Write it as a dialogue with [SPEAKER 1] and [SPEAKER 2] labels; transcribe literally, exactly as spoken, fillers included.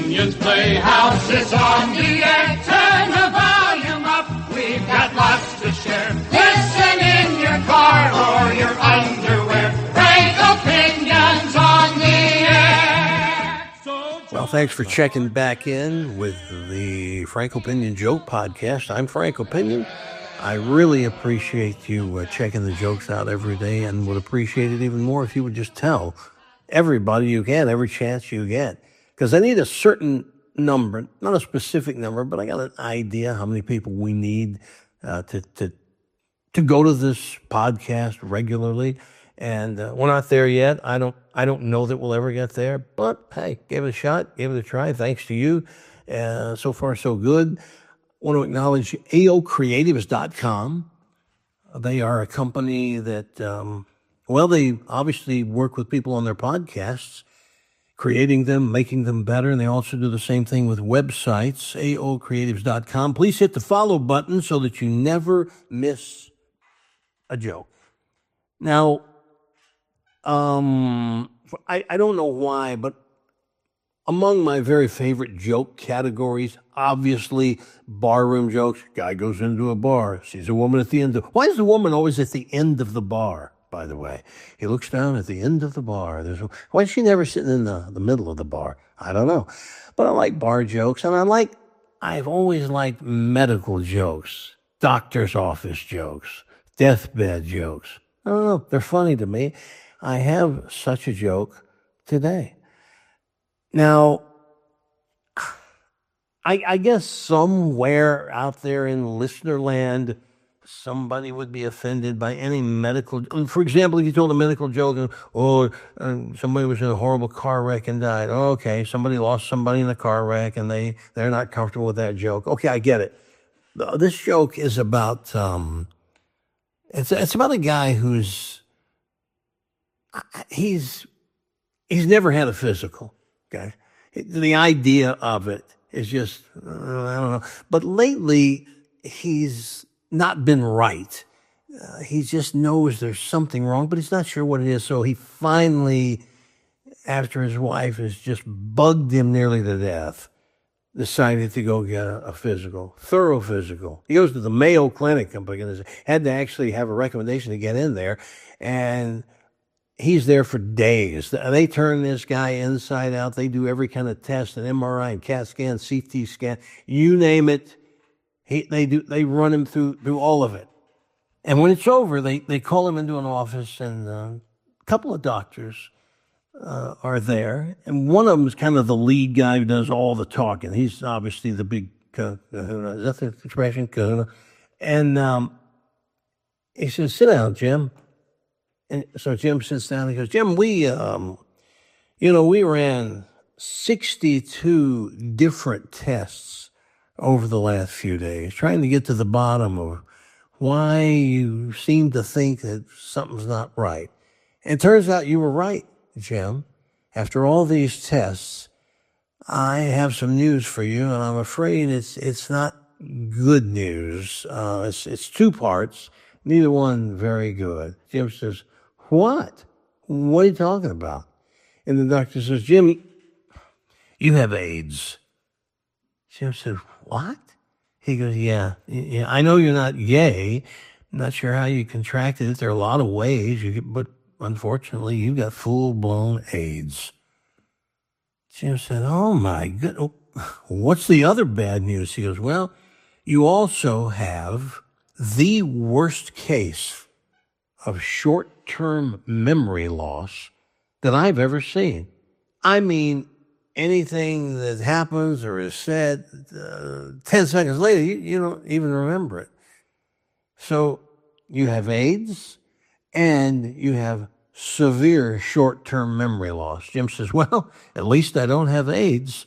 [SPEAKER 1] Opinions Playhouse is on the air. Turn the volume up. We've got lots to share. Listen in your car or your underwear. Frank Opinions on the air. So
[SPEAKER 2] well, thanks for checking back in with the Frank Opinion Joke Podcast. I'm Frank Opinion. I really appreciate you uh, checking the jokes out every day, and would appreciate it even more if you would just tell everybody you can, every chance you get. Because I need a certain number, not a specific number, but I got an idea how many people we need uh, to, to, to go to this podcast regularly. And uh, we're not there yet. I don't, I don't know that we'll ever get there, but hey, give it a shot, give it a try. Thanks to you. Uh, so far, so good. I want to acknowledge A O Creatives dot com. They are a company that, um, well, they obviously work with people on their podcasts, creating them, making them better, and they also do the same thing with websites, A O Creatives dot com. Please hit the follow button so that you never miss a joke. Now, um, I, I don't know why, but among my very favorite joke categories, obviously, barroom jokes. Guy goes into a bar, sees a woman at the end of... Why is the woman always at the end of the bar, by the way? He looks down at the end of the bar. There's a, why is she never sitting in the, the middle of the bar? I don't know. But I like bar jokes, and I like... I've always liked medical jokes, doctor's office jokes, deathbed jokes. I don't know. They're funny to me. I have such a joke today. Now, I, I guess somewhere out there in listener land, somebody would be offended by any medical... For example, if you told a medical joke, oh, uh, somebody was in a horrible car wreck and died. Oh, okay, somebody lost somebody in a car wreck and they, they're not comfortable with that joke. Okay, I get it. This joke is about... Um, it's, it's about a guy who's... He's, he's never had a physical. Okay. The idea of it is just, uh, I don't know. But lately, he's not been right. Uh, he just knows there's something wrong, but he's not sure what it is. So he finally, after his wife has just bugged him nearly to death, decided to go get a, a physical, thorough physical. He goes to the Mayo Clinic, and had to actually have a recommendation to get in there. And he's there for days. They turn this guy inside out. They do every kind of test, an M R I, and CAT scan, C T scan, you name it. He, they do. They run him through through all of it. And when it's over, they, they call him into an office, and uh, a couple of doctors uh, are there. And one of them is kind of the lead guy who does all the talking. He's obviously the big kahuna. Is that the expression, kahuna? And um, he says, sit down, Jim. And so Jim sits down and he goes, Jim, we, um, you know, we ran sixty-two different tests over the last few days, trying to get to the bottom of why you seem to think that something's not right. And it turns out you were right, Jim. After all these tests, I have some news for you, and I'm afraid it's it's not good news. Uh, it's, it's two parts, neither one very good. Jim says, what? What are you talking about? And the doctor says, Jim, you have AIDS. Jim said, what? He goes, yeah, yeah. I know you're not gay. I'm not sure how you contracted it. There are a lot of ways, you get, but unfortunately, you got full-blown AIDS. Jim said, oh, my goodness. What's the other bad news? He goes, well, you also have the worst case of short-term memory loss that I've ever seen. I mean, anything that happens or is said, uh, ten seconds later, you, you don't even remember it. So you have AIDS and you have severe short-term memory loss. Jim says, well, at least I don't have AIDS.